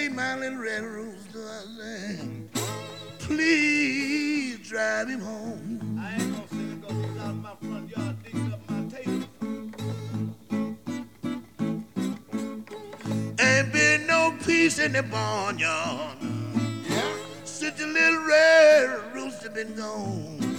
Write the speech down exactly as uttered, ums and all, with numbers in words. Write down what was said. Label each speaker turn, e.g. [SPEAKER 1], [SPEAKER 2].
[SPEAKER 1] my little red rooster, I say, please drive him home.
[SPEAKER 2] I ain't gonna sit and go he's out of my front yard digging up my table.
[SPEAKER 1] Ain't been no peace in the barnyard. Yeah. Since the little red rooster been gone.